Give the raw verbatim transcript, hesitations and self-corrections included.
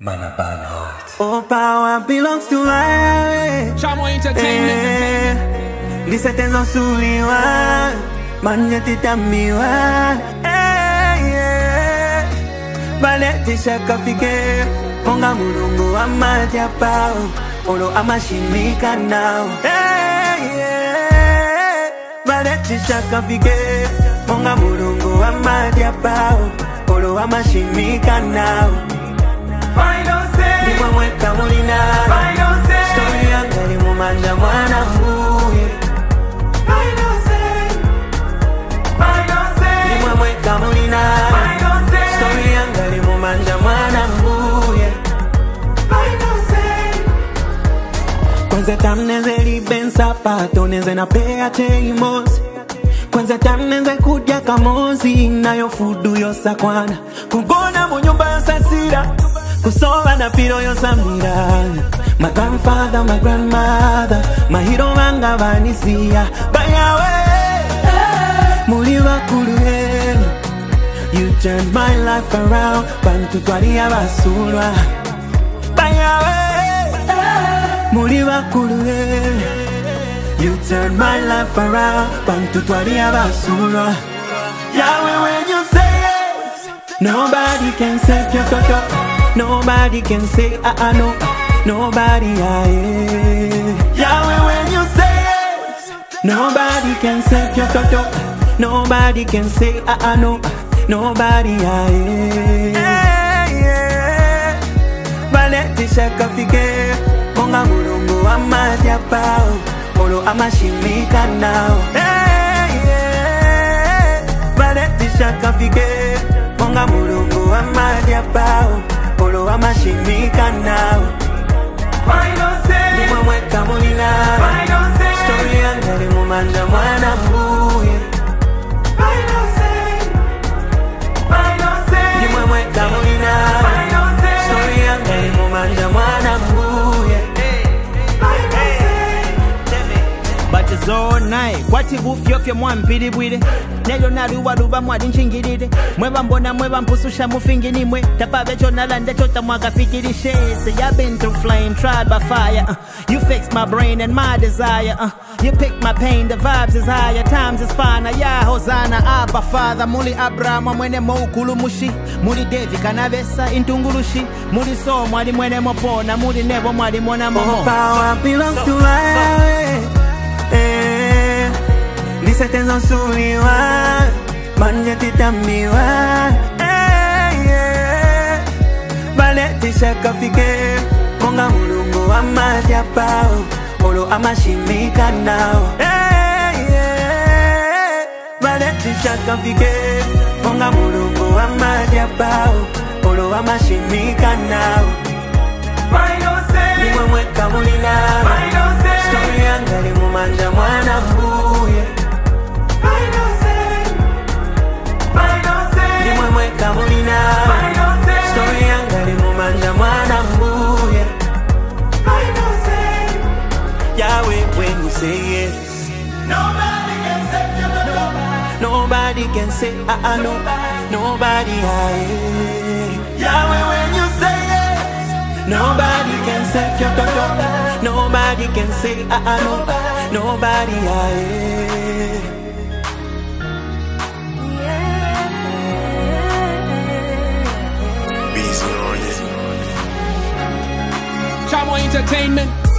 Man a bad heart. All power belongs to I. Chamo Entertainment. Eh, Listen to Suliwa. Manyeti tamiwa. Eh, yeah. Baleti shaka fike. Ponga mulungu amaja pao. Olo amashimika now. Eh, yeah. Baleti shaka fike. Ponga mulungu amaja pao. Olo amashimika now. Final say. Ni mweka mulina. Final say. Story yanga ni mumanda mwana mbuye. Final say. Final say. Ni mweka mulina. Final say. Story yanga ni mumanda mwana mbuye. Final say. Kwanza tamneze libensa pato neze na pea teimosi. Kwanza tamneze kudya kamozi na yo fudu yosa kwana. Kugona mu nyumba ya sasira. Kusoba na piro yosamira. My grandfather, my grandmother, my hero manga vanisia. Bayawe, muliwa kuluhe. You turned my life around. Bantu twalia basulwa. Bayawe, muliwa kuluhe. You turned my life around. Bantu twalia basulwa. Yahweh, when you say yes, nobody can save your toto. Nobody can say I uh, uh, no. Nobody I uh, Yahweh, when you say yes, nobody can save your toto. Nobody can say I uh, uh, no. Nobody I uh, yeah, yeah. Baleti shaka fike. Ponga mulungu amaja pao. Olo amashimika now. Hey, yeah. Baleti shaka fike. Ponga mulungu amaja pao. Olo amashimika now. Final say. Ni mweka mulina. Final say. Story yanga ni mumanda mwana mbuye. Final say. Final say. Ni mweka mulina. Final say. Story yanga ni mumanda mwana mbuye. Final say. But it's all night. Kwati bufyo fyo mwampiri bwire. Nelo naluwa luba mwadi nchingirire. Mweba mbona mweba mpususha mufingi ni mwe. Tapa vecho nalande chota mwaka fikirishe. Say I've been through flame, tried by fire. uh, You fix my brain and my desire. uh, You pick my pain, the vibes is higher. Times is finer, ya Hosanna, Abba Father. Muli Abraham, mwene moukulu mushi. Muli Devi kanavesa, intungulushi. Muli so, mwadi mwene mopona. Muli nebo, mwadi mwana momo. All power belongs to I. Eh, Listen to Suliwa. Manyeti tamiwa. Eh, yeah. Baleti shaka fike. Ponga mulungu amaja pao. Olo amashimika now. Eh, yeah. Baleti shaka fike. Ponga mulungu amaja pao. Olo amashimika now. Final say. Ni mweka mulina. Final say. Story yanga ni mumanda mwana mbuye. Final say. Final say. Ni mweka mulina. Final say. Story yanga ni mumanda mwana mbuye. Final say. Yahweh, when you say yes, Nobody can save you, nobody. nobody can say ah uh, uh, no. Nobody I. Yahweh, when you say yes, nobody can save your daughter. Nobody can say ah uh, uh, no. Nobody I. Busy on it. Chamo Entertainment.